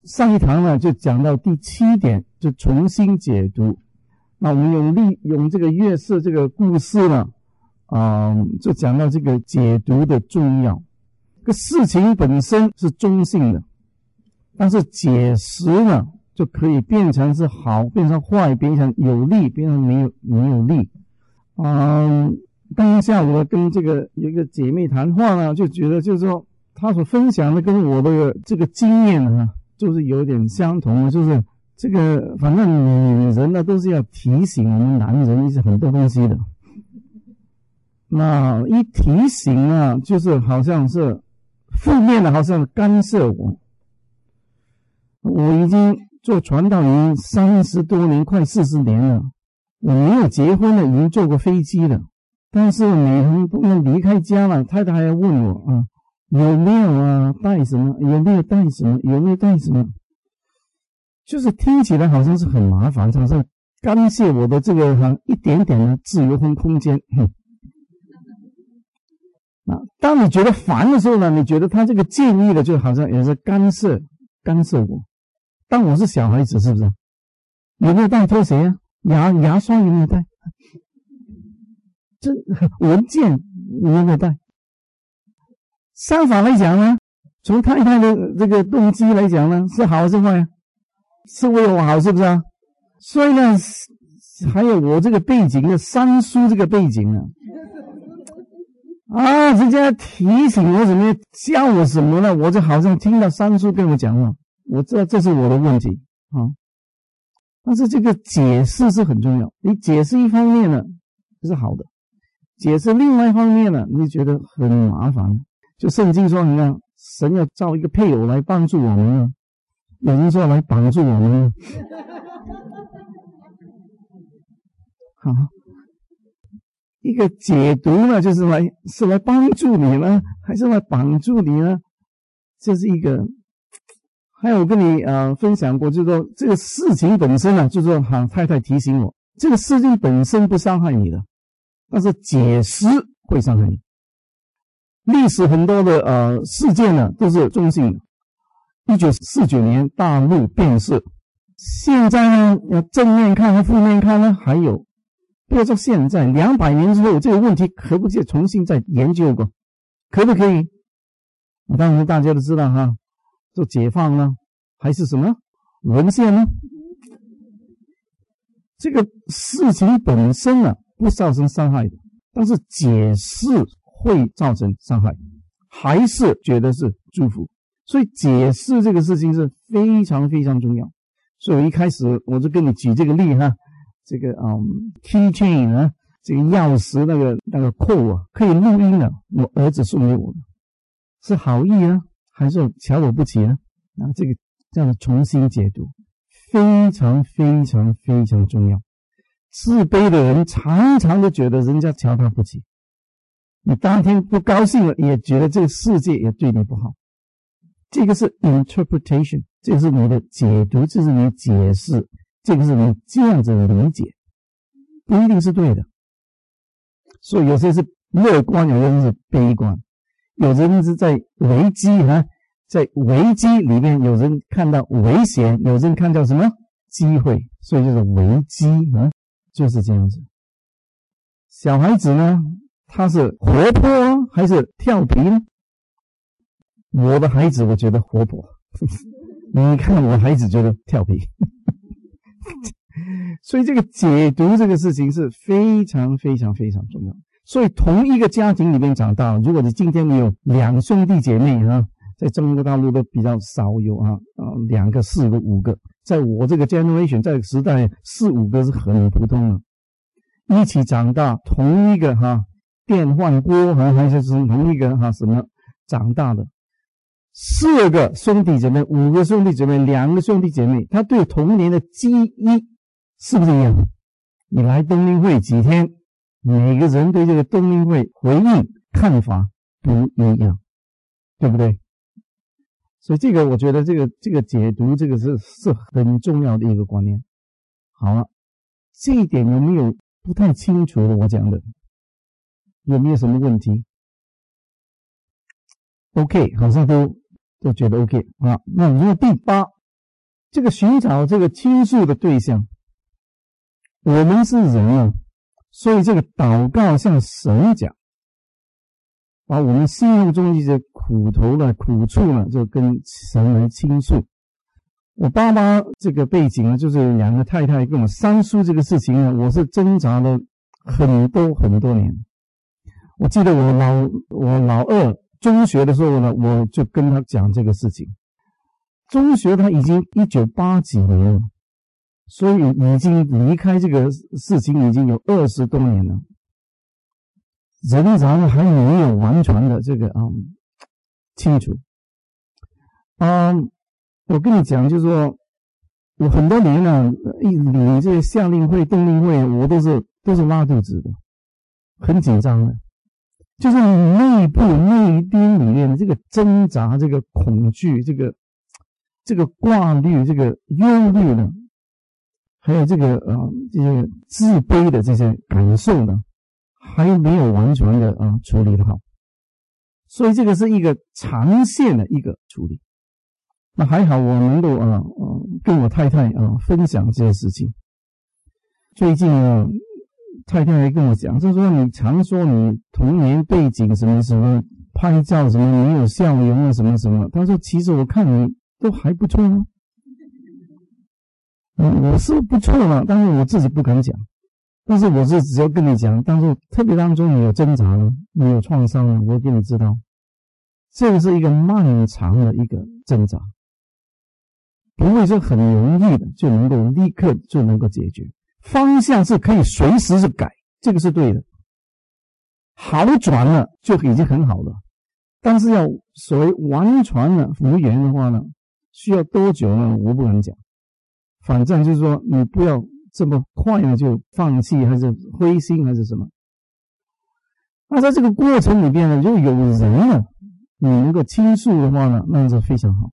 上一堂呢就讲到第7点，就重新解读。那我们用这个月色这个故事呢，就讲到这个解读的重要。这个事情本身是中性的，但是解释呢就可以变成是好，变成坏，变成有利，变成没有利。当下我跟有一个姐妹谈话呢，就觉得就是说她所分享的跟我的这个经验呢，就是有点相同的，就是这个反正女人呢都是要提醒我们男人一些很多东西的。那一提醒呢，就是好像是负面的，好像干涉我。我已经做传道人30多年，快40年了。我没有结婚了，已经坐过飞机了。但是每天不能离开家了，太太还要问我有没有带什么，有没有带什么，有没有带什么，就是听起来好像是很麻烦，好像干涉我的这个一点点的自由和空间。当你觉得烦的时候呢，你觉得他这个建议的就好像也是干涉我。当我是小孩子，是不是？有没有带拖鞋啊？牙刷有没有带？这文件有没有带？相反来讲呢，从太太的这个动机来讲呢，是好是坏？是为我好，是不是啊？所以呢，还有我这个背景的三叔这个背景呢，人家提醒我什么，教我什么呢？我就好像听到三叔跟我讲了，我知道这是我的问题但是这个解释是很重要，你解释一方面呢是好的，解释另外一方面呢，你觉得很麻烦。就圣经说，你看神要造一个配偶来帮助我们有人说来绑住我们一个解读呢，就是来帮助你呢，还是来绑住你呢？这是一个。还有我跟你分享过，就是说这个事情本身呢，就是说太太提醒我，这个事情本身不伤害你的，但是解释会伤害你。历史很多的事件呢都是中性的。1949年大陆变色，现在呢要正面看和负面看呢，还有不要说现在200年之后这个问题可不可以重新再研究过？可不可以？当然大家都知道做解放呢，还是什么沦陷呢？这个事情本身呢不造成伤害的，但是解释会造成伤害，还是觉得是祝福。所以解释这个事情是非常非常重要。所以我一开始我就跟你举这个例这个key chain 这个钥匙那个扣可以录音的，我儿子送给我的，是好意还是瞧我不起呢？这样的重新解读非常非常非常重要。自卑的人常常都觉得人家瞧他不起，你当天不高兴了，也觉得这个世界也对你不好。这个是 interpretation， 这个是你的解读，这是你解释，这个是你这样子的理解，不一定是对的。所以有些是乐观，有些人是悲观，有人是在危机在危机里面，有人看到危险，有人看到什么机会，所以就是危机就是这样子。小孩子呢，他是活泼还是调皮呢？我的孩子我觉得活泼你看我孩子觉得调皮所以这个解读这个事情是非常非常非常重要。所以同一个家庭里面长大，如果你今天你有2兄弟姐妹在中国大陆都比较少有2个、4个、5个，在我这个 generation 在时代4、5个是很普通的。一起长大，同一个电饭锅还是同一个什么长大的，4个兄弟姐妹、5个兄弟姐妹、2个兄弟姐妹，他对童年的记忆是不是一样？你来冬令会几天，每个人对这个冬令会回应看法不一样，对不对？所以这个我觉得这个解读这个是很重要的一个观念。好了，这一点有没有不太清楚的？我讲的有没有什么问题 ？OK， 好像都觉得 OK 那如果第8 这个寻找这个倾诉的对象，我们是人啊，所以这个祷告向神讲，把我们心目中一些苦头了、苦处呢，就跟神来倾诉。我爸爸这个背景呢，就是两个太太跟我三叔这个事情呢，我是挣扎了很多年。我记得我老二中学的时候呢，我就跟他讲这个事情。中学他已经1980几年了，所以已经离开这个事情已经有20多年了，仍然还没有完全的这个清楚。我跟你讲，就是说我很多年了，领这些夏令会、冬令会，我都是拉肚子的，很紧张的。就是内部内心里面的这个挣扎、这个恐惧、这个挂虑、这个忧虑呢，还有这些自卑的这些感受呢，还没有完全的处理得好，所以这个是一个长线的一个处理。那还好我能够跟我太太分享这些事情。最近太太还跟我讲，就是说你常说你童年背景什么什么，拍照什么没有笑容啊什么什么，他说其实我看你都还不错啊。我是不错了，但是我自己不敢讲。但是我是只要跟你讲，但是特别当中你有挣扎了，你有创伤了，我给你知道，这个是一个漫长的一个挣扎，不会说很容易的就能够立刻就能够解决。方向是可以随时是改，这个是对的。好转了就已经很好了，但是要所谓完全的复原的话呢，需要多久呢？我不敢讲。反正就是说，你不要这么快呢就放弃，还是灰心，还是什么。那在这个过程里边呢，就有人呢，你能够倾诉的话呢，那是非常好。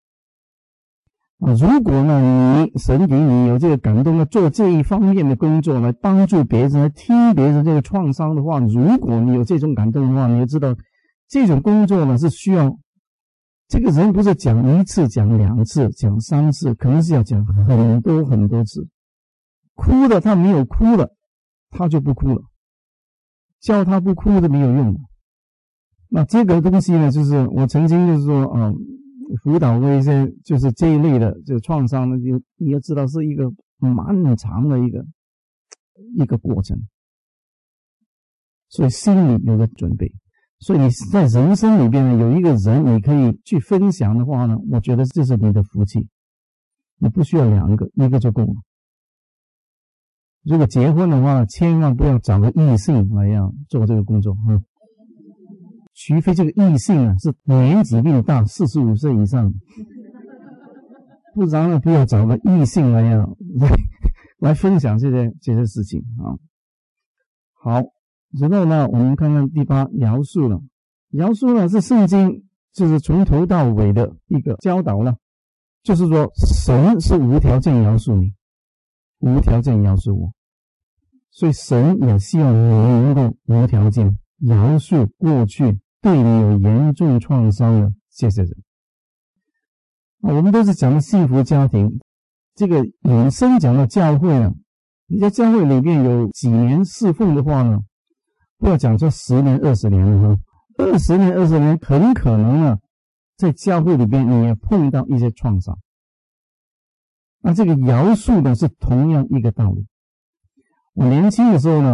如果呢，神给你有这个感动，要做这一方面的工作来帮助别人，来听别人这个创伤的话，如果你有这种感动的话，你要知道，这种工作呢是需要这个人不是讲1次、讲2次、讲3次，可能是要讲很多次。哭的他没有哭了，他就不哭了，叫他不哭都没有用的。那这个东西呢，就是我曾经就是说辅导过一些就是这一类的这个创伤呢，你要知道是一个蛮长的一个过程，所以心里有个准备。所以你在人生里边呢，有一个人你可以去分享的话呢，我觉得这是你的福气。你不需要2个，1个就够了。如果结婚的话，千万不要找个异性来做这个工作除非这个异性是年纪比你大45岁以上，不然呢不要找个异性来分享这些事情好，然后呢我们看看第8饶恕了。饶恕呢是圣经就是从头到尾的一个教导了，就是说神是无条件饶恕你，无条件饶恕我，所以神也希望你能够无条件饶恕过去对你有严重创伤的这些人。我们都是讲的幸福家庭，这个引申讲到教会呢，你在教会里面有几年侍奉的话呢，不要讲说10年20年了20年20年很可能呢在教会里边你也碰到一些创伤。那这个饶恕呢是同样一个道理。我年轻的时候呢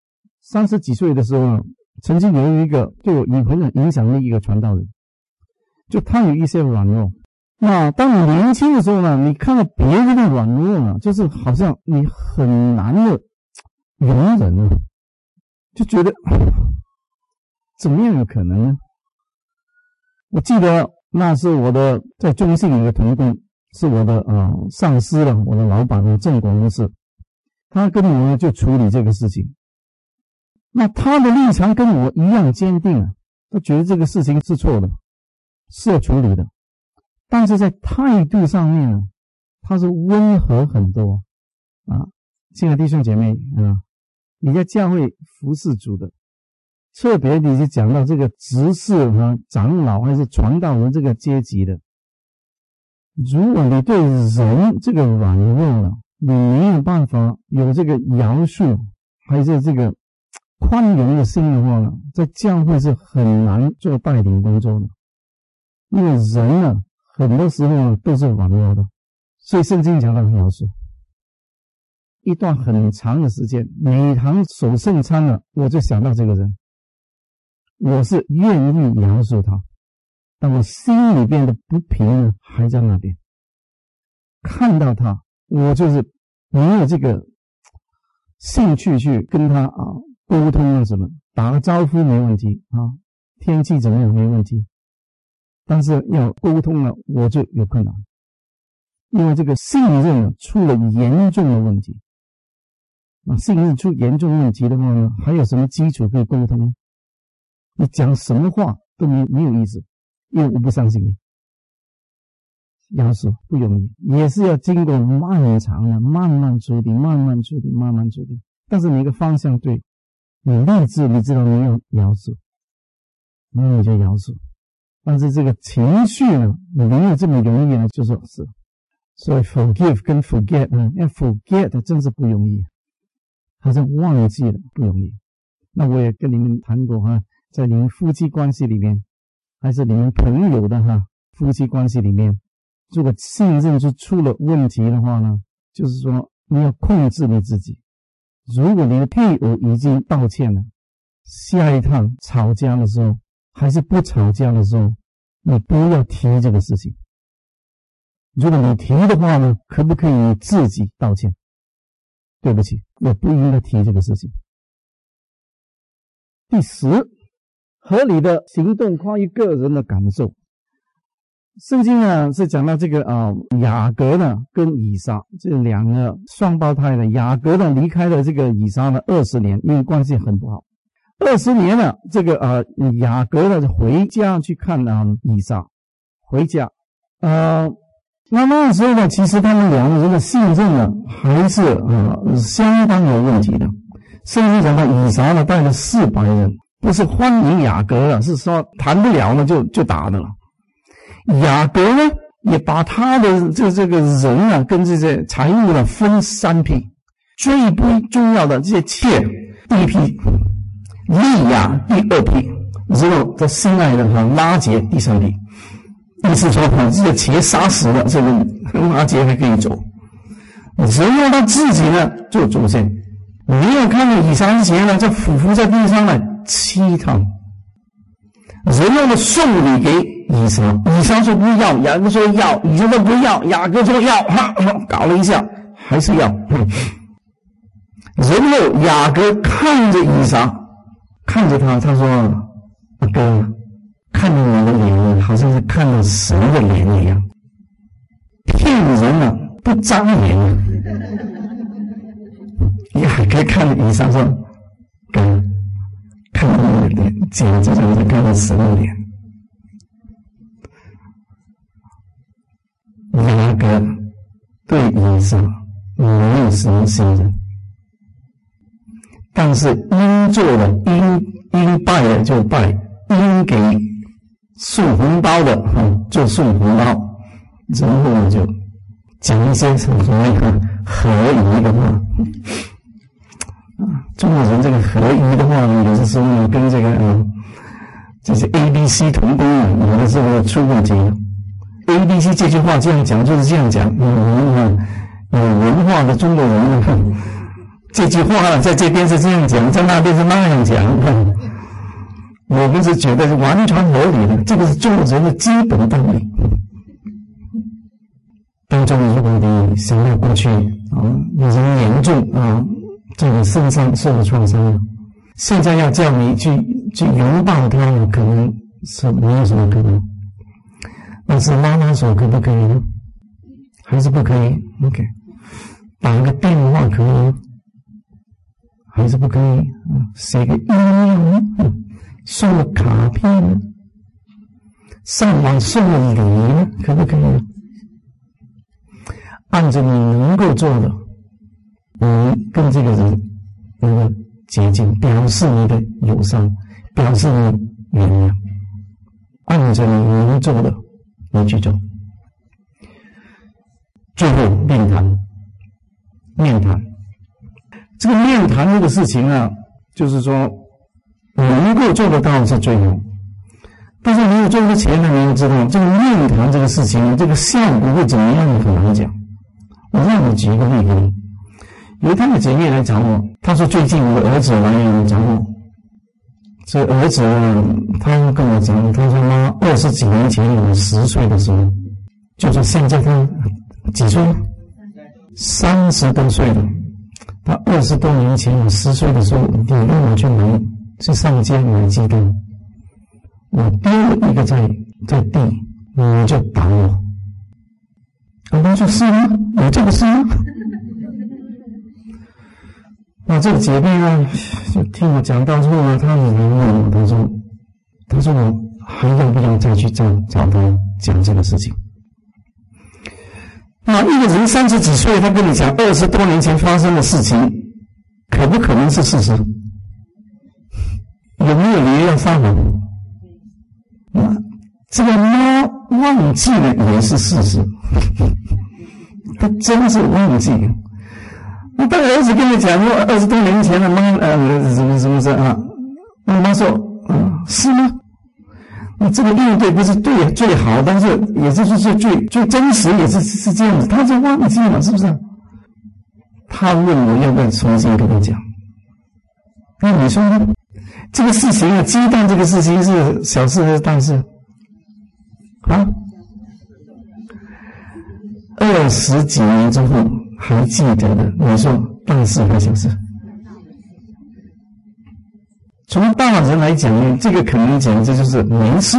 ，30几岁的时候呢，曾经有一个对我很有影响力一个传道人，就他有一些软弱。那当你年轻的时候呢，你看到别人的软弱呢，就是好像你很难的容忍了，就觉得怎么样有可能呢？我记得那是我的在中信有个同工，是我的上司了，我的老板郑广公司，他跟我就处理这个事情。那他的立场跟我一样坚定他觉得这个事情是错的，是要处理的，但是在态度上面他是温和很多亲爱的弟兄姐妹你在教会服侍主的，特别你就讲到这个执事长老还是传道人这个阶级的， 如果你对人这个软弱了，你没有办法有这个饶恕，还是这个宽容的心的话呢，在教会是很难做带领工作的。因为人呢，很多时候呢都是软弱的，所以圣经讲到饶恕。一段很长的时间，每堂守圣餐了，我就想到这个人，我是愿意饶恕他，但我心里边的不平呢还在那边。看到他，我就是没有这个兴趣去跟他沟通啊什么，打个招呼没问题啊，天气怎么样没问题，但是要沟通了我就有困难，因为这个信任出了严重的问题。信任出严重问题的话呢，还有什么基础可以沟通呢？你讲什么话都没有意思，因为我不相信你。饶恕不容易，也是要经过漫长的慢慢处理，慢慢处理。但是你一个方向对，你立志，你知道你要饶恕，那你就饶恕。但是这个情绪呢，你没有这么容易呢，就说是。所以 forgive 跟 forget 呢，要 forget 真是不容易，好像忘记了不容易。那我也跟你们谈过在你们夫妻关系里面，还是你们朋友的夫妻关系里面，如果信任就出了问题的话呢，就是说你要控制你自己。如果你的配偶已经道歉了，下一趟吵架的时候还是不吵架的时候，你不要提这个事情。如果你提的话呢，可不可以你自己道歉？对不起，我不应该提这个事情。第10，合理的行动关于个人的感受。圣经是讲到这个雅各呢跟以撒这两个双胞胎的，雅各呢离开了这个以撒呢20年，因为关系很不好。20年了，这个雅各呢回家去看以撒，回家那时候呢，其实他们两个人的信任呢还是相当有问题的。圣经讲到以撒呢带了400人，不是欢迎雅各了，是说谈不了呢就打的了。雅各呢也把他的这个人跟这些财物呢分3批，最不重要的这些妾第1批，利亚第2批，然后他心爱的拉结第3批。意思说把这个妾杀死了，这个拉结还可以走，然后他自己呢做主先，没有看到以撒之前呢就俯伏在地上7趟，然后呢送礼给以撒，以撒说不要，雅各说要，以撒说不要，雅各说要，搞了一下还是要。然后雅各看着以撒，看着他说大哥，看着你的脸好像是看到神的脸一样，骗人不张脸雅各看着以撒说哥，看到你的脸简直像是看到神的脸。雅各对以撒没有什么信任，但是应做的应拜的就拜，应给送红包的就送红包，然后呢就讲一些什么合宜的话中国人这个合宜的话呢，有的时候呢跟这个这些 ABC 同工有的时候出问题。ABC 这句话这样讲就是这样讲，有文化的中国人这句话在这边是这样讲，在那边是那样讲，我们是觉得是完全合理的，这个是中国人的基本道理。当中如果你想到过去有人严重这个身上受了创伤，现在要叫你去拥抱他，可能是没有什么可能。但是拉拉手可不可以呢？还是不可以 ？OK， 打个电话可以吗？还是不可以？写个 email 呢？送个卡片呢？上网送个礼呢？可不可以呢？按照你能够做的，你跟这个人能够接近，表示你的友善，表示你原谅，按照你能做的你去做。 面谈这个事情啊，就是说能够做得到是最好，但是没有做之前呢，你要知道这个面谈这个事情，这个效果会怎么样很难讲。我让你举一个例子，有一天的姐妹来找我，她说最近我的儿子来找我，这儿子他跟我讲，他说妈20几年前我10岁的时候，就是现在他几岁？30多岁了。他20多年前我10岁的时候，你让我去上街买鸡蛋，我丢了一个在地，你就打我。他说是吗？有这个事吗？那这个姐妹呢，就听我讲到之后呢，她很问我，她说我还要不要再去找他讲这个事情？那一个人30几岁，他跟你讲20多年前发生的事情，可不可能是事实？有没有理由要撒谎？这个妈忘记了也是事实，他真是忘记了。那当儿子跟你讲说20多年前的妈什么啊？那妈说是吗？那这个应对不是最好，但是也就是说最真实，也是这样子，他就忘记了，是不是？他问我要不要重新跟他讲？那你说呢？这个事情啊，鸡蛋这个事情是小事还是大事？啊？20几年之后还记得的，你说大事还是小事？从大人来讲呢，这个可能讲这就是没事。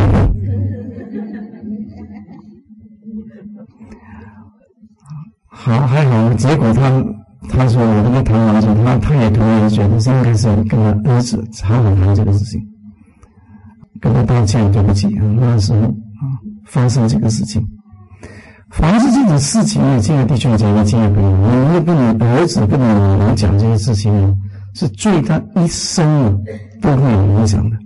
好，还好，结果他说我跟他谈完之后，他也同意，觉得应该是跟他儿子好好谈这个事情，跟他道歉，对不起，那时候发生这个事情。凡是这种事情呢，亲爱的弟兄姐妹、亲爱的朋友，你会跟你儿子、跟你女儿讲这些事情呢，是对他一生都会有影响的。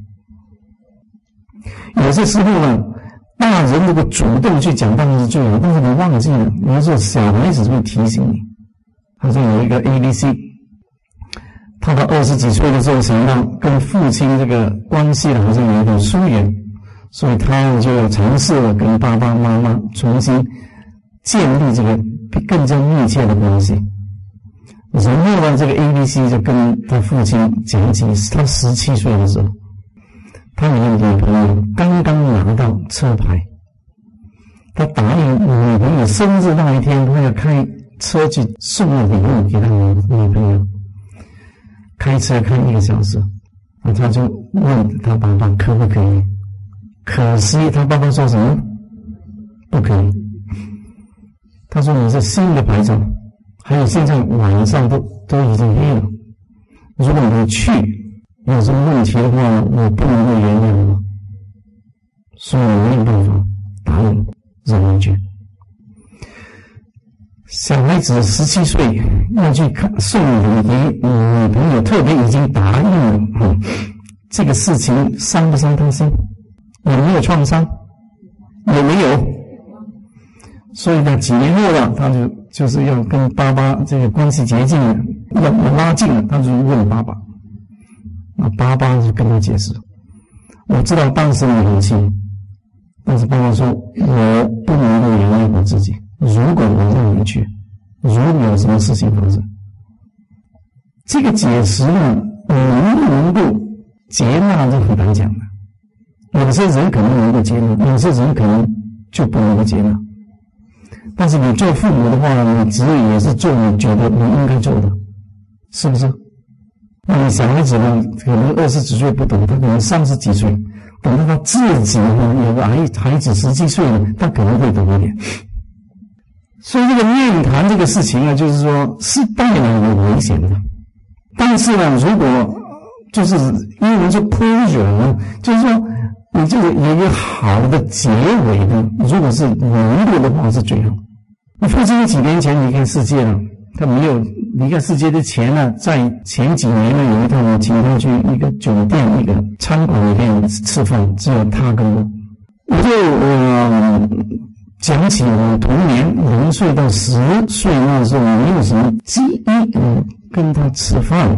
有些时候呢，大人如果主动去讲当然是最好，但是你忘记了，有时候小孩子会提醒你。好像有一个 ABC， 他到20几岁的时候想到跟父亲这个关系好像有点疏远，所以他就尝试了跟爸爸妈妈重新建立这个更加密切的关系。然后呢，这个 ABC 就跟他父亲讲起他17岁的时候，他有个女朋友刚刚拿到车牌，他答应女朋友生日那一天，他要开车去送礼物给他女朋友，开车开1个小时，他就问他爸爸可不可以，可惜他爸爸说什么？不可以。他说你是新的牌照，还有现在晚上都已经黑了，如果你去有什么问题的话，我不能够原谅我，所以我没有办法答应扔回去。小孩子17岁要去送礼给女朋友，特别已经答应了，这个事情伤不伤他心？有没有创伤？有没有？所以呢，几年后了，他就是要跟爸爸这个关系接近了，要拉近了，他就问爸爸，那爸爸就跟他解释，我知道当时你很气，但是爸爸说我不能够原谅我自己，如果我让你去，如果有什么事情发生，这个解释呢，能不能够接纳就很难讲的。有些人可能能够接纳，有些人可能就不能够接纳。但是你做父母的话，你只也是做你觉得你应该做的，是不是？那你小孩子呢，可能20几岁不懂，他可能30几岁，等到他自己呢有个孩子17岁了，他可能会懂一点。所以这个面谈这个事情呢，就是说是带来有危险的，但是呢，如果就是英文说 closure， 就是说你这个有一个好的结尾呢，如果是能够的话是最好。你父亲几年前离开世界了，他没有离开世界之前呢，在前几年呢，有一趟我请他去一个酒店、一个餐馆里面吃饭，只有他跟我就讲起我童年0岁到10岁那时候没有什么记忆，跟他吃饭。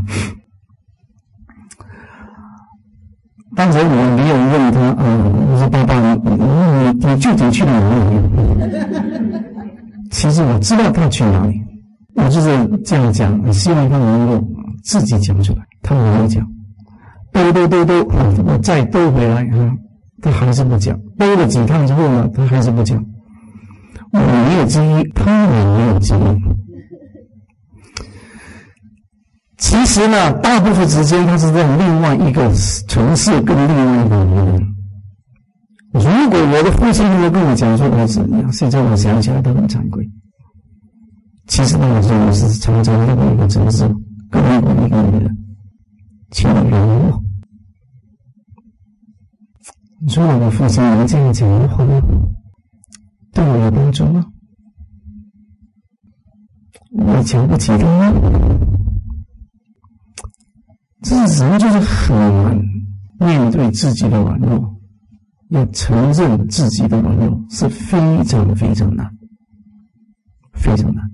当时我没有问他我说爸爸你究竟去了哪里？其实我知道他去哪里，我就是这样讲，希望他能够自己讲出来。他没有讲，兜，我再兜回来他还是不讲。兜了几趟之后呢，他还是不讲。我没有记忆，他也没有记忆。其实呢，大部分时间他是在另外一个城市跟另外一个人。如果我的父亲能够跟我讲说儿子，现在我想起来都很惭愧。其实那个时候我是常常另外一个城市跟另外一个人，请你原谅我。你说我的父亲能这样讲的话，对我有帮助吗？我瞧不起他吗？这人就是很难面对自己的软弱，要承认自己的软弱是非常非常难，非常难。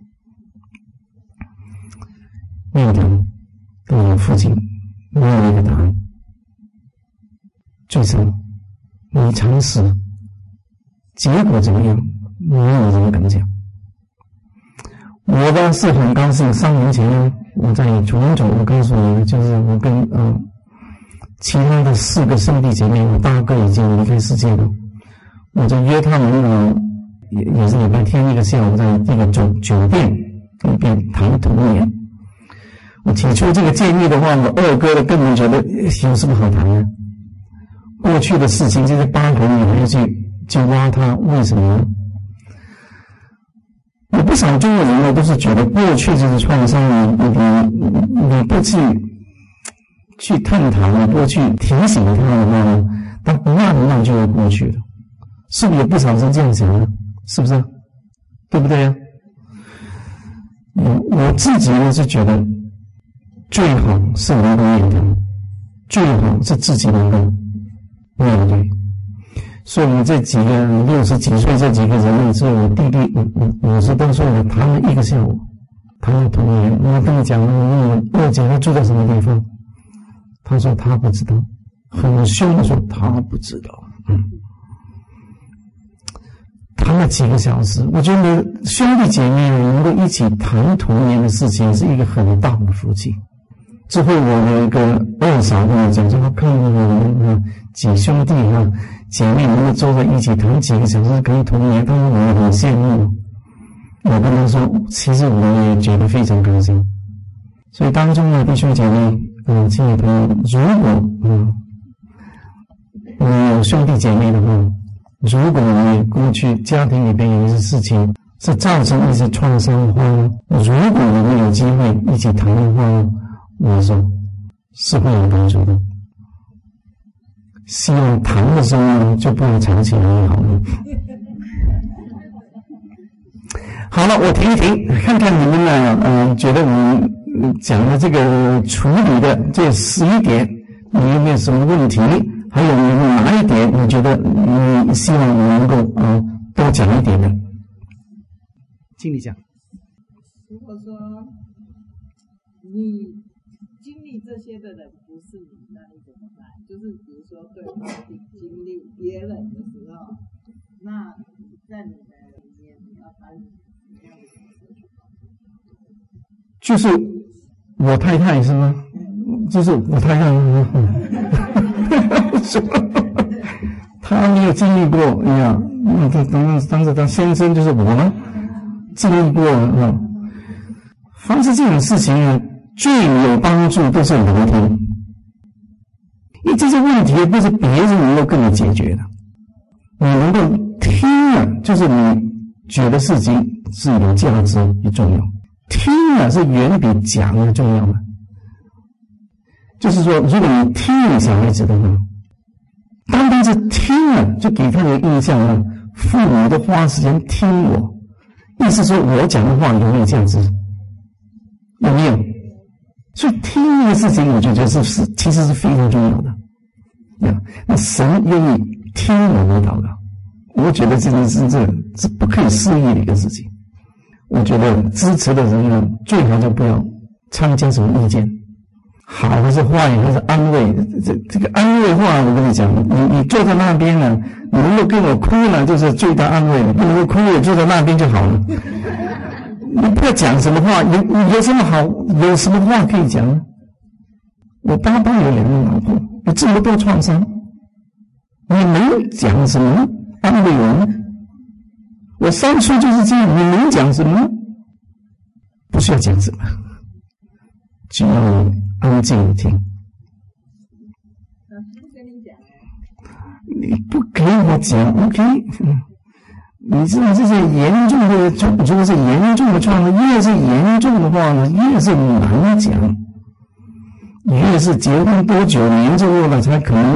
面谈对我父亲没有一个答案，最终你尝试，结果怎么样，没有人敢讲。我呢是很高兴，3年前呢，我在toron州，我告诉你，就是我跟其他的4个兄弟姐妹，我大哥已经离开世界了，我就约他们也是礼拜天一个下午，在这个酒店里边谈童年。我提出这个建议的话，我二哥的根本觉得有什么好谈的？过去的事情，这些疤痕你还要去挖它，为什么呢？有不少中国人呢，都是觉得过去这些创伤，你不去探讨，你不去提醒他的话呢，他慢慢就会过去了。是不是有不少人这样想呢？是不是？对不对呀？我自己呢是觉得最好是能够面谈，最好是自己能够面对。所以我们这几个60几岁这几个人呢，是我弟弟50多岁了，谈了1个下午，谈了童年。我跟你讲，我二姐她住在什么地方？他说他不知道，很凶的说他不知道。谈了几个小时，我觉得兄弟姐妹能够一起谈童年的事情是一个很大的福气。之后我的一个二嫂跟我讲说，看到我们几兄弟姐妹能够坐在一起谈几个小时谈童年，他们我很羡慕。我跟他说，其实我也觉得非常高兴。所以当中的弟兄姐妹亲爱的朋友，如果你有兄弟姐妹的话，如果你过去家庭里边有一些事情是造成一些创伤的话，如果你们有机会一起谈的话，我说是会有帮助的。希望谈的时候呢，就不能藏起来好了。好了，我停一停，看看你们呢，觉得我们讲的这个处理的这11点，你有没有什么问题？还有你们哪一点你觉得你希望我能够多讲一点的？请你讲。 如果说你经历这些的人不是你，那你怎么办？就是比如说对方经历别人的时候，那在你的里面你要扮演什么样的角色去帮助？ 就是我太太是吗？就是我太太他没有经历过，当时他先生就是我呢，经历过凡是这种事情呢，最有帮助都是聆听，因为这些问题不是别人能够跟你解决的，你能够听了，就是你觉得事情是有价值也重要，听了是远比讲的重要的。就是说，如果你听你小孩子的话，单单是听了就给他的印象呢，父母都花时间听我，意思说我讲的话有没有价值？有没有？所以听这个事情，我就觉得其实是非常重要的。那神愿意听我们祷告， 我觉得这件事是不可以思议的一个事情。我觉得支持的人呢，最好就不要参加什么意见，好还是坏还是安慰。这个安慰话，我跟你讲，你坐在那边呢，你能够跟我哭呢，就是最大安慰了；不能够哭，我坐在那边就好了。你不要讲什么话，有什么好，有什么话可以讲呢？我爸爸有2个老婆，有这么多创伤，你能讲什么安慰我呢？我当初就是这样，你能讲什么？不需要讲什么，只要安静地听。你不给我讲 ，OK？ 你知道这些严重的，如果是严重的创伤，越是严重的话呢，越是难讲，越是结婚多久年之后了才可能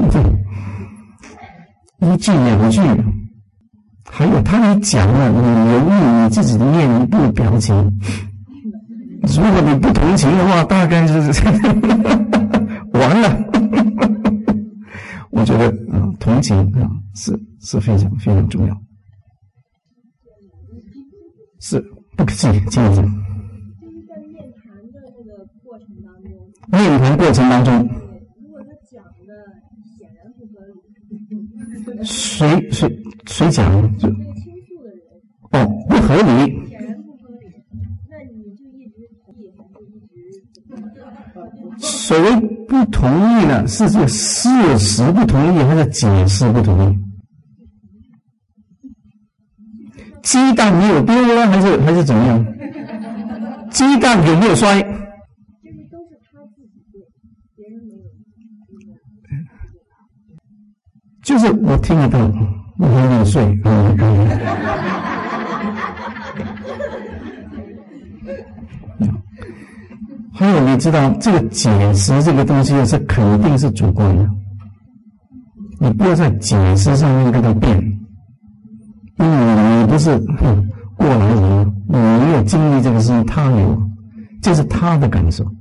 1句2句。还有他一讲了，你留意你自己的面部表情。如果你不同情的话，大概就是完了。我觉得同情是非常非常重要。是不客气，接着讲。 就是在面谈的这个过程当中， 面谈过程当中， 如果他讲的显然不合理， 谁讲？ 这个倾诉的人不合理， 显然不合理，那你就一直同意，还是一直？ 所谓不同意呢，是这个事实不同意，还是解释不同意？鸡蛋没有丢了，还是怎么样？鸡蛋有没有摔？ 就是都是他自己对，别人没有。 就是我听得到，我有点睡。还有，你知道这个解释这个东西是肯定是主观的，你不要在解释上面跟他辩。因为你不是过来人，你没有经历这个事情，他有，这是他的感受。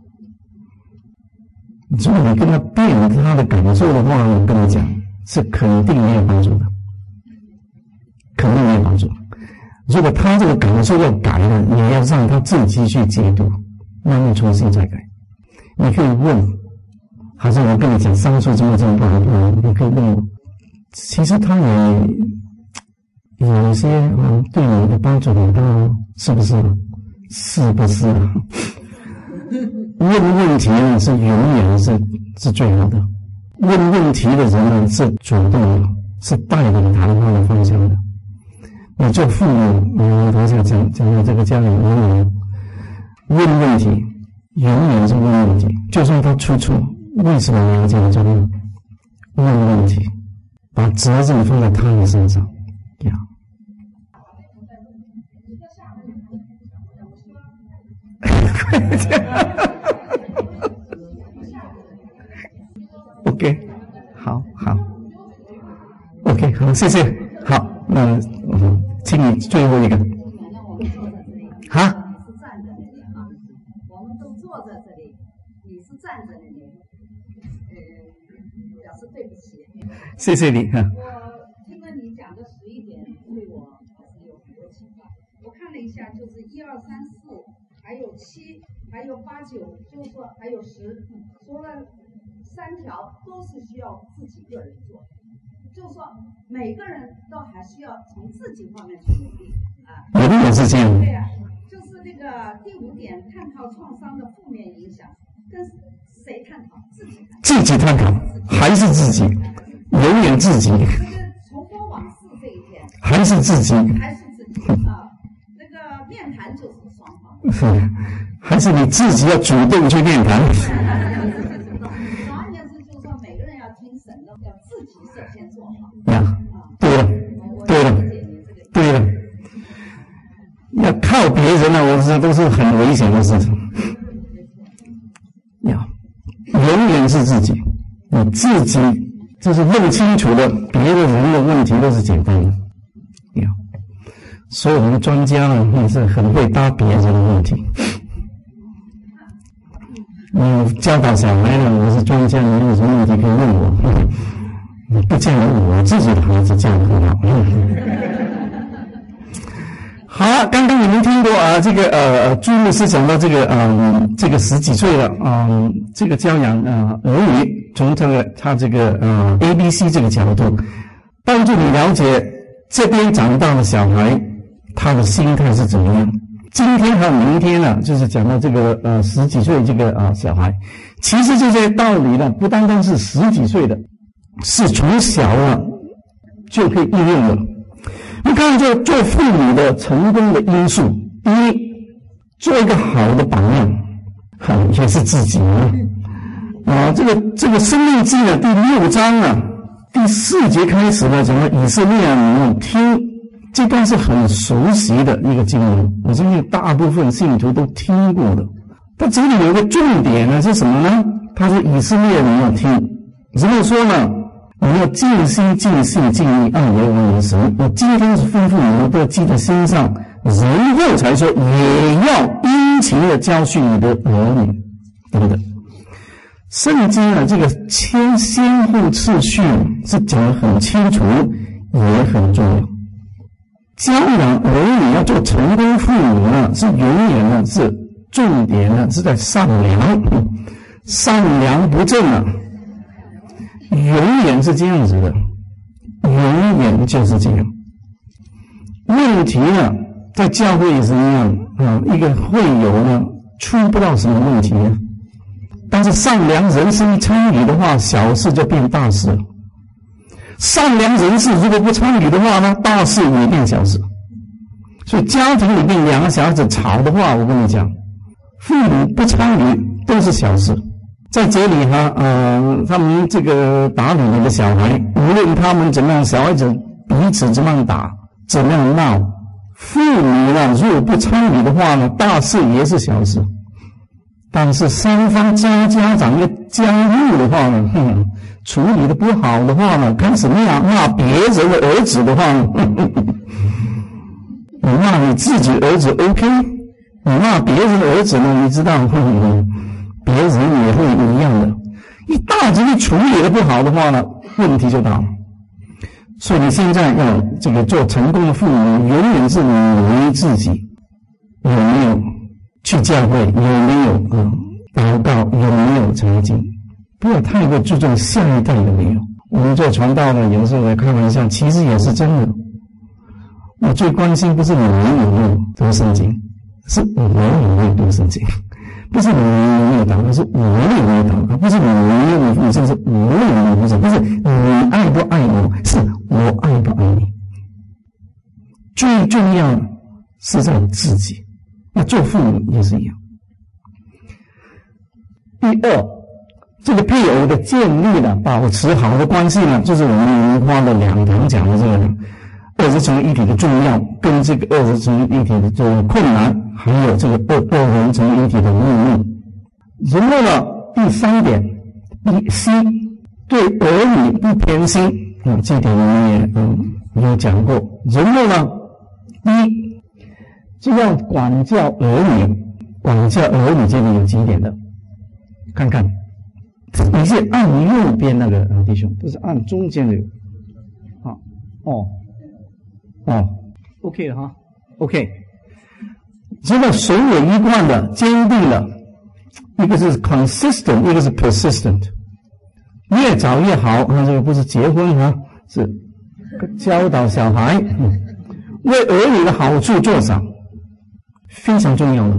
如果你跟他辩他的感受的话，我跟你讲，是肯定没有帮助的，肯定没有帮助。如果他这个感受要改了，也要让他自己去解读，慢慢重新再改。你可以问，还是我跟你讲，上述这么不好，你可以问我。其实他也有一些对你的帮助很大，是不是？是不是？问问题呢是永远是最好的。问问题的人呢是主动的，是带领谈话的方向的。你做父母，我等一下讲到这个家里永远问问题，永远是问问题。就算他出错，为什么你要这样做呢？问问题，把责任放在他的身上。OK， 好 ，OK， 好，谢谢。好，那请你最后一个。哈？ 是站在那里啊，我们都坐在这里，你是站在那里，表示对不起。 谢谢你哈。 我听了你讲的11点，对我还是有很多启发。我看了一下，就是1、2、3、4，还有7，还有8、9，就是说还有10，说了3条都是需要自己个人做，就是说每个人都还需要从自己方面去努力啊。 永远是这样。 对呀，就是那个第5点，探讨创伤的负面影响，跟谁探讨？自己探讨， 还是自己，永远自己。 重播往事这一天， 还是自己啊。那个面谈就是双方。 还是你自己要主动去面谈。 总而言之，就是说每个人要听神的，要自己首先做好。 呀，对了，要靠别人呢，我说都是很危险的事情。呀，永远是自己，你自己就是弄清楚了，别的人的问题都是简单的。呀，所以我们专家呢也是很会搭别人的问题。教导小孩呢，我是专家，你有什么问题可以问我。 你不教我自己的孩子教得很好。好，刚刚你们听过这个朱牧师讲到这个这个10几岁了这个教养儿女，从他这个ABC 这个角度，帮助你了解这边长大的小孩他的心态是怎么样。今天还有明天呢，就是讲到这个10几岁这个小孩，其实这些道理呢，不单单是10几岁的，是从小就可以应用的。你看，就做父母的成功的因素，第一，做一个好的榜样，也是自己这个申命记呢，第6章第4节开始呢，讲到以色列人听，这段是很熟悉的一个经文，我相信大部分信徒都听过的。但这里有一个重点呢，是什么呢？他说以色列人要听，怎么说呢？你要尽心尽性尽力爱耶和华你的神。我今天是吩咐你们都要记在心上，然后才说也要殷勤的教训你的儿女，等等。圣经这个先后次序是讲得很清楚，也很重要。教养儿女要做成功父母是永远是重点是在善良，善良不正永远是这样子的，永远就是这样。问题在教会也是一样一个会友出不到什么问题但是善良人士一参与的话，小事就变大事了。善良人士如果不参与的话呢，大事也变小事。所以家庭里面两个小孩子吵的话，我跟你讲，父母不参与都是小事。在这里他们这个打你们的小孩，无论他们怎么样，小孩子彼此怎么样打，怎么样闹，父母如果不参与的话呢，大事也是小事。但是三方家长要加入的话呢，处理的不好的话呢，开始骂别人的儿子的话呢，你骂你自己儿子 OK， 你骂别人的儿子呢，你知道别人也会一样的。一大子一处理的不好的话呢，问题就大了。所以你现在要这个做成功的父母，永远是你自己有没有去教会，有没有祷告，有没有财经，不要太过注重下一代有没有。我们做传道的有时候来开玩笑，其实也是真的。我最关心不是你们有没有读圣经，是我有没有读圣经。不是你有没有祷告，是我有没有祷告；不是你有没有付圣，是我有没有付圣；不是你爱不爱我，是我爱不爱你。最重要的是在自己。那做父母也是一样。第二，这个配偶的建立保持好的关系就是我们花了2堂讲的这个二十重一体的重要，跟这个二十重一体的这个困难，还有这个二人重一体的秘密。然后第3点，C， 对儿女不偏心这点我们也有讲过。然后一就要管教儿女，管教儿女这里有几点的，看看，你是按右边那个弟兄，不是按中间这个OK 了OK。这个首尾一贯的，坚定的，一个是 consistent， 一个是 persistent， 越早越好这个不是结婚是教导小孩为儿女的好处做啥，非常重要的。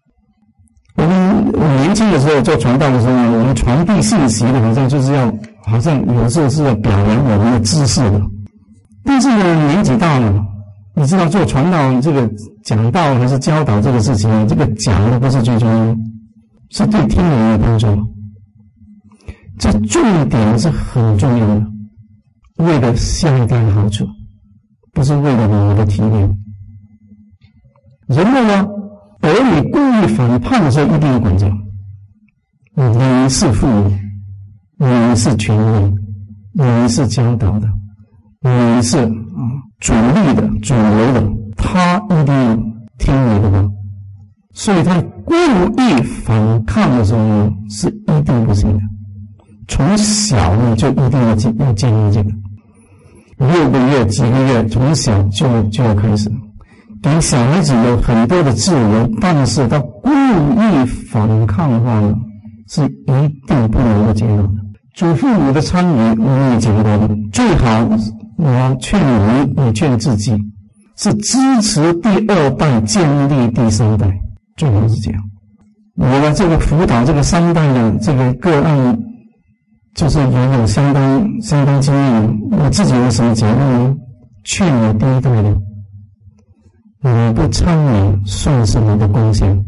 我年轻的时候做传道的时候我们传递信息的好像有时候是要表扬我们的知识的。但是年纪大了，你知道做传道这个讲道还是教导这个事情，这个讲的不是最重要，是对听人有帮助。这重点是很重要的，为了下一代的好处，不是为了你的体面。然后儿女故意反叛的时候一定要管教。你是父母，你是权威，你是教导的，你是主力的主流的，他一定听你的话。所以他故意反抗的时候是一定不行的。 从小呢就一定要建立这个，6个月、几个月，从小就要开始，给小孩子有很多的自由，但是他故意反抗的话呢，是一定不能够接纳的。祖父母的参与，我们也讲过了，最好我劝你，也劝自己，是支持第2代建立第3代，最好是这样。我的这个辅导这个3代的这个个案，就是也有相当经验。我自己有什么结论呢？劝我第1代的，你不参与算什么的贡献？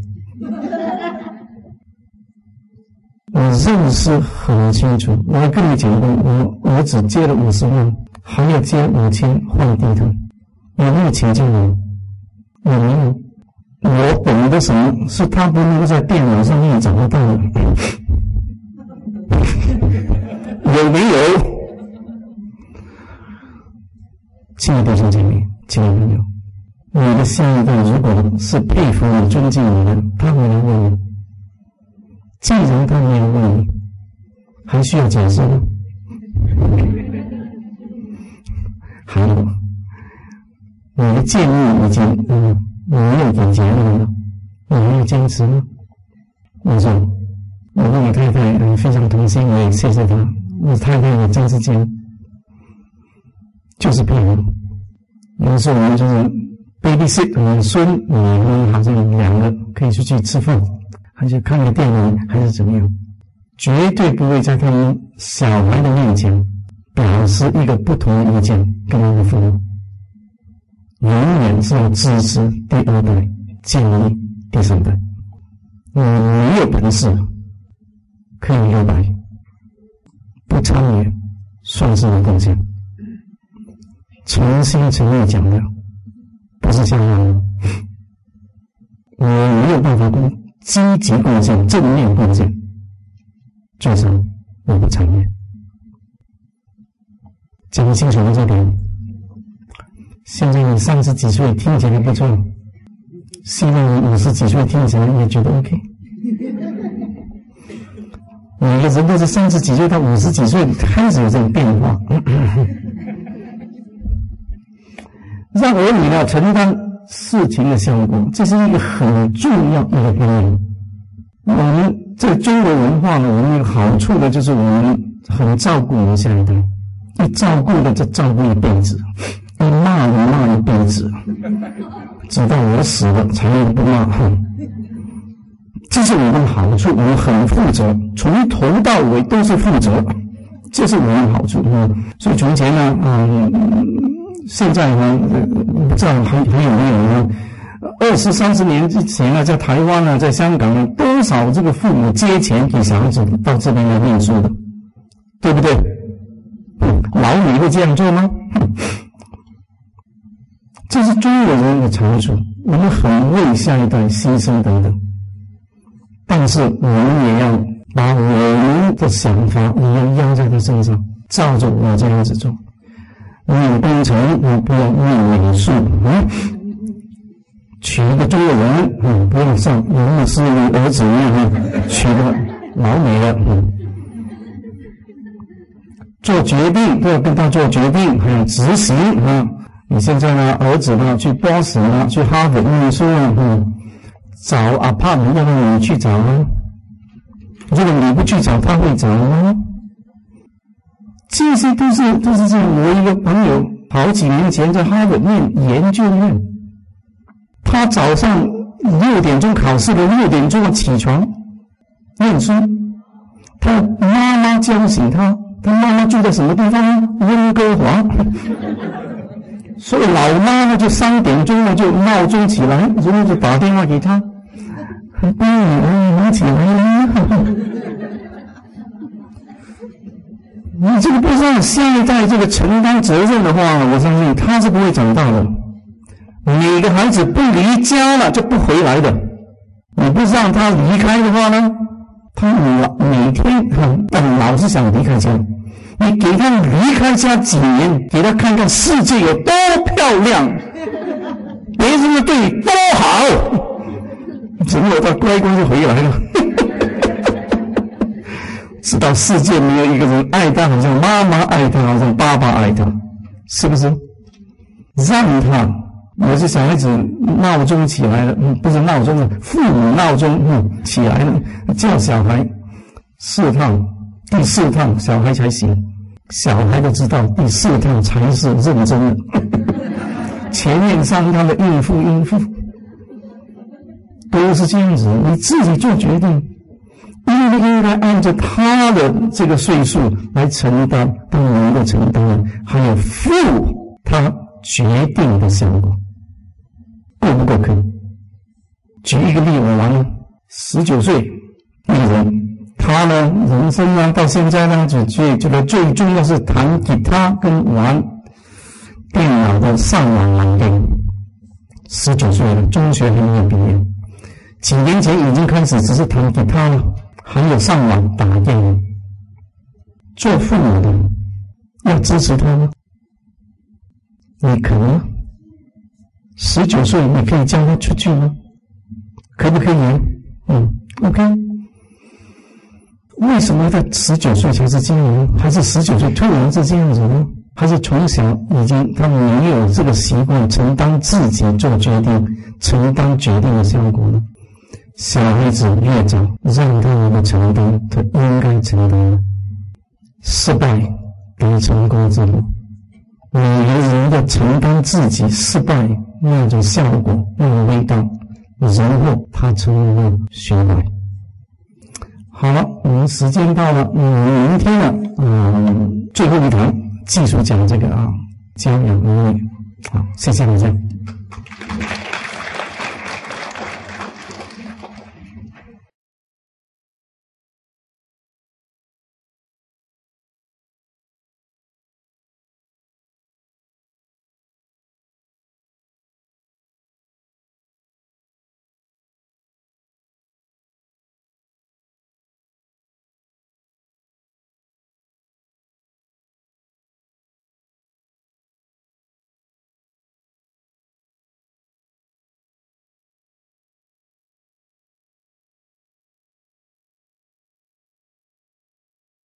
我认识很清楚，我跟你讲过，我儿子借了50万，还要借5000换地毯，有没有请教我？我没有。我懂得什么是他不能够在电脑上面找得到的。有没有？亲爱的弟兄姐妹，亲爱的朋友，你的下一代如果是佩服你、尊敬你的，他会来问你。既然他没有问你，还需要解释吗？还有，我的建议已经我没有给结论了，我没有坚持吗？我说，我跟我太太非常同心，我也谢谢她。我太太也真是这样，就是配合。有时候我们就是 babysit 我的孙女儿，好像2个可以出去吃饭，还是看个电影，还是怎么样，绝对不会在他们小孩的面前表示一个不同的意见跟他的父母。永远是要支持第2代，建立第3代。你没有本事可以留白，不参与算是我贡献。诚心诚意讲的，不是像我没有办法积极贡献、正面贡献，最少我不参与。讲清楚了这点。现在你30几岁听起来不错，希望你50几岁听起来也觉得 OK。每个人都是30几岁到50几岁开始有这种变化，让儿女呢承担事情的效果，这是一个很重要的观念。我们在中国文化呢，我们有好处的就是我们很照顾我们下一代，一照顾的就照顾一辈子。骂一辈子，直到我死了才能不骂。这是我们的好处，我们很负责，从头到尾都是负责，这是我们的好处。所以从前呢，现在呢，不知道还有没有呢？20、30年之前呢，在台湾呢，在香港呢，多少这个父母借钱给小孩子到这边来念书的，对不对？老美会这样做吗？这是中国人的长处，我们很为下一代牺牲等等，但是我们也要把我们的想法也要压在他身上，照着我这样子做。念工程，我不要念美术，娶一个中国人，不要像有牧师的儿子一样，娶个老美的，做决定都要跟他做决定，还有执行你现在呢，儿子呢去波士呢，去哈佛念书找 apartment 要让你去找啊。如果你不去找，他会找啊。这些都是这样。我一个朋友好几年前在哈佛念研究院，他早上6点钟考试的6点钟起床念书，他妈妈叫醒他，他妈妈住在什么地方？温哥华。所以老妈呢就3点钟呢就闹钟起来，然后就打电话给他，帮你起来了。你这个不让下一代这个承担责任的话，我相信他是不会长大的。每个孩子不离家了就不回来的，你不让他离开的话呢，他每天老是想离开家。你给他离开家几年，给他看看世界有多漂亮，别人的对你多好，怎么他乖乖就回来了？只到世界没有一个人爱他，好像妈妈爱他，好像爸爸爱他，是不是？让他，有些小孩子闹钟起来了，不是闹钟了，父母闹钟起来了，叫小孩4趟，第4趟小孩才醒，小孩都知道第4趟才是认真的，前面3趟的应付都是这样子，你自己做决定。应该按照他的这个岁数来承担，当能够承担，还有负他决定的效果，够不够可以？举一个例，我完了，19岁艺人，他呢人生呢到现在呢觉得最重要是弹吉他跟玩电脑的上网玩game。19岁了，中学还没有毕业，几年前已经开始只是弹吉他了，还有上网打电脑。做父母的要支持他吗？你可能吗？19岁你可以叫他出去吗？可不可以呢？OK。为什么在19岁才是这样呢？还是19岁突然是这样子呢？还是从小已经他没有这个习惯承担自己做决定、承担决定的效果呢？小孩子越早让他能够承担他应该承担的，失败等成功之路。每个人要承担自己失败那种效果、那种味道，然后他才能够学来。好了，我们时间到了，明天呢，最后一堂继续讲这个教养儿女。好，谢谢大家。